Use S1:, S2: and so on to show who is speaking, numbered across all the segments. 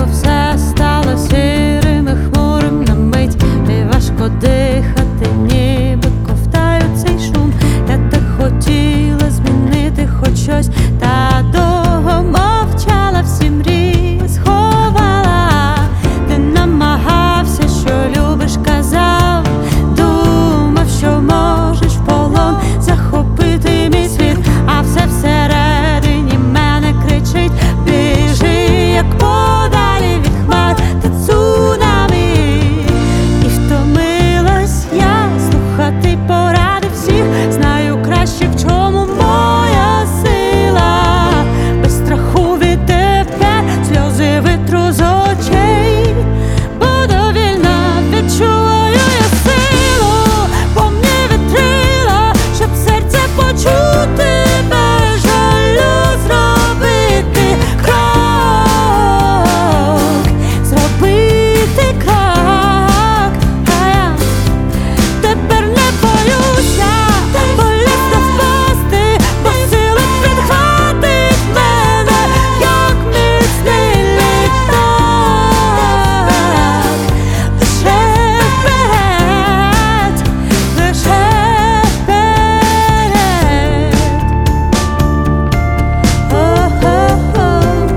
S1: все стало сірим і хмурим на мить, і важко дихати, ніби ковтаю цей шум. Я так хотіла змінити хоч щось, та довго мовчала, всі мрії сховала. Ти намагався, що любиш, казав, думав, що можеш в полон захопити мій світ, а все всередині мене кричить: біжи, як подалі від хмар та цунамі. І втомилась я слухати поради всіх, знаю краще, в чому моя сила. Без страху відтепер сльози витру з очей, буду вільна, відчуваю я силу, помні вітрила, щоб серце почути, без жалю зробити крок, зробити крок. Тепер не боюся болісно впасти, бо сила підхватить мене, як міцний літак. Лише вперед, лише вперед. О-хо-хо.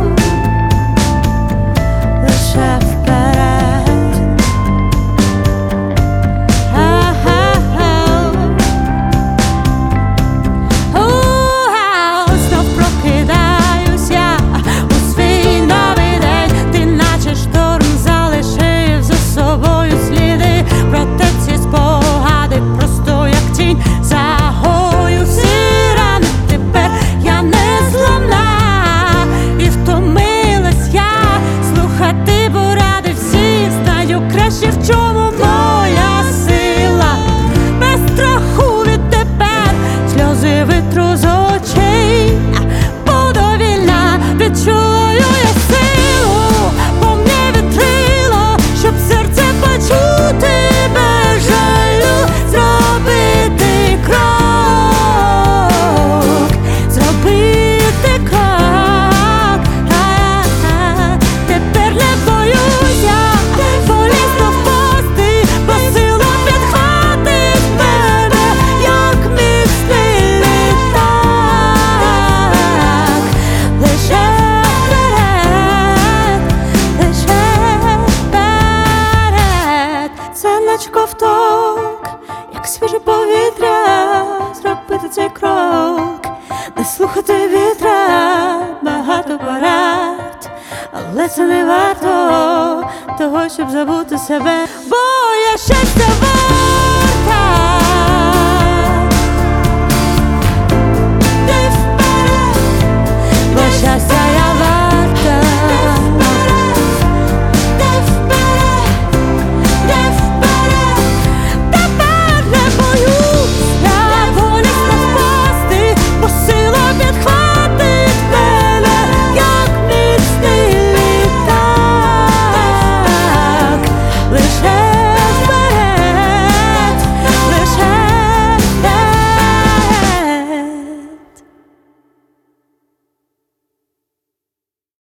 S1: Лише вперед. Знов прокидаюсь я у свій новий день, ти наче шторм залишив за собою сліди, проте ці спогади просто як тінь загою всі рани. Тепер я не зламна і втомилась я слухати поради всі, знаю краще, в чому моя сила. Без страху відтепер сльози витру з очей, буду вільна, відчуваю я силу, помні вітрило, щоб серце почути, без жалю зробити крок, зробити крок. Тепер не боюся болісно впасти, бо сила підхватить мене, як міцний літак. Лише вперед, лише вперед. Це наче ковток, як свіже повітря, зробити цей крок, не слухати вітра, багато порад, але це не варто того, щоб забути себе, бо я щастя варта.